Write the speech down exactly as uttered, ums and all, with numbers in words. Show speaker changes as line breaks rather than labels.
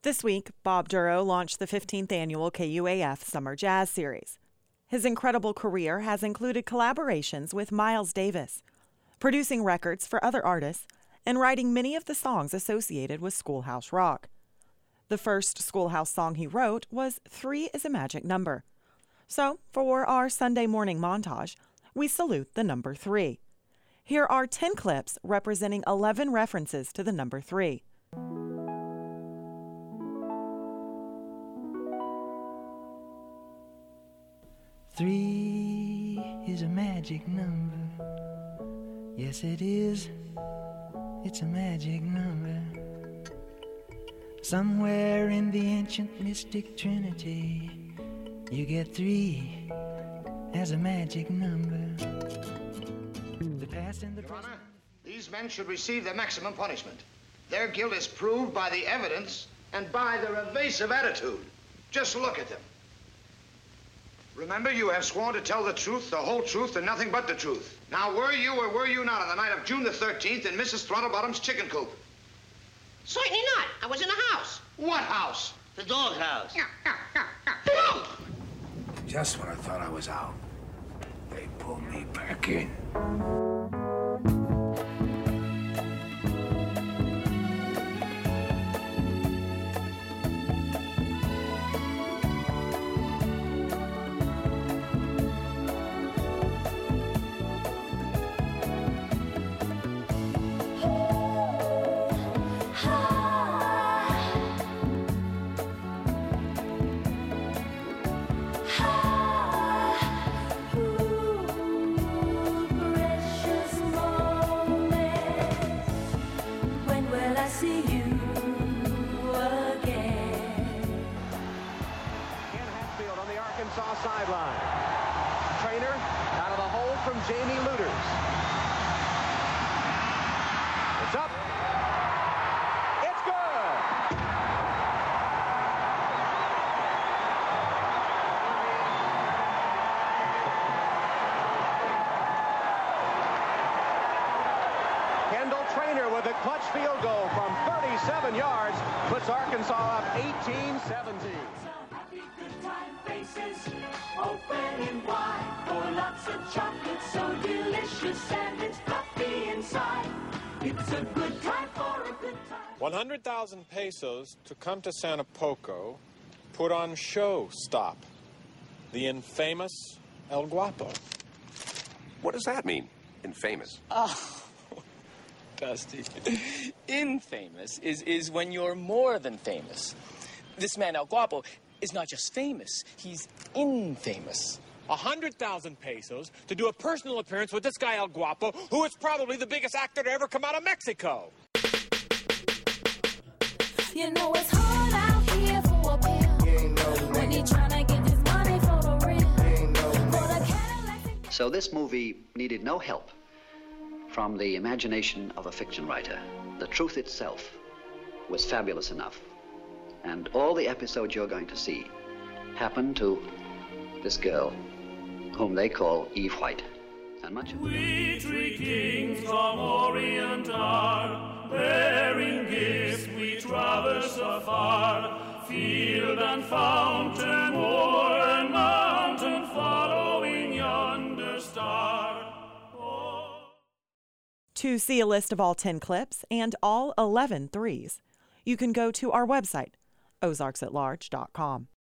This week, Bob Dorough launched the fifteenth annual K U A F Summer Jazz Series. His incredible career has included collaborations with Miles Davis, producing records for other artists, and writing many of the songs associated with Schoolhouse Rock. The first Schoolhouse song he wrote was Three is a Magic Number. So, for our Sunday morning montage, we salute the number three. Here are ten clips representing eleven references to the number three.
Three is a magic number. Yes, it is. It's a magic number. Somewhere in the ancient mystic trinity, you get three as a magic number. The past and the
Your
present.
Honor, these men should receive the maximum punishment. Their guilt is proved by the evidence and by their evasive attitude. Just look at them. Remember, you have sworn to tell the truth, the whole truth, and nothing but the truth. Now, were you or were you not on the night of June the thirteenth in Missus Throttlebottom's chicken coop?
Certainly not. I was in the house.
What house?
The dog house.
Just when I thought I was out, they pulled me back in.
Sideline. Trainer out of the hole from Jamie Luters. It's up. It's good. Kendall Trainer with a clutch field goal from thirty-seven yards puts Arkansas up eighteen seventeen.
Opening wide for lots of chocolate so delicious and it's fluffy inside. It's a good time for a good time.
one hundred thousand pesos to come to Santa Poco, put on show stop. The infamous El Guapo.
What does that mean, infamous?
Oh, Dusty. Infamous is, is when you're more than famous. This man, El Guapo, is not just famous, he's infamous.
one hundred thousand pesos to do a personal appearance with this guy El Guapo, who is probably the biggest actor to ever come out of Mexico.
You know it's hard out here for a pill. When you tryna get this money for the real. For the Cadillac.
So this movie needed no help from the imagination of a fiction writer. The truth itself was fabulous enough. And all the episodes you're going to see happen to this girl, whom they call Eve White. And much of
We three kings from Orient are, bearing gifts we traverse afar, field and fountain, moor and mountain, following yonder star. Oh.
To see a list of all ten clips and all eleven threes, you can go to our website, ozarks at large dot com.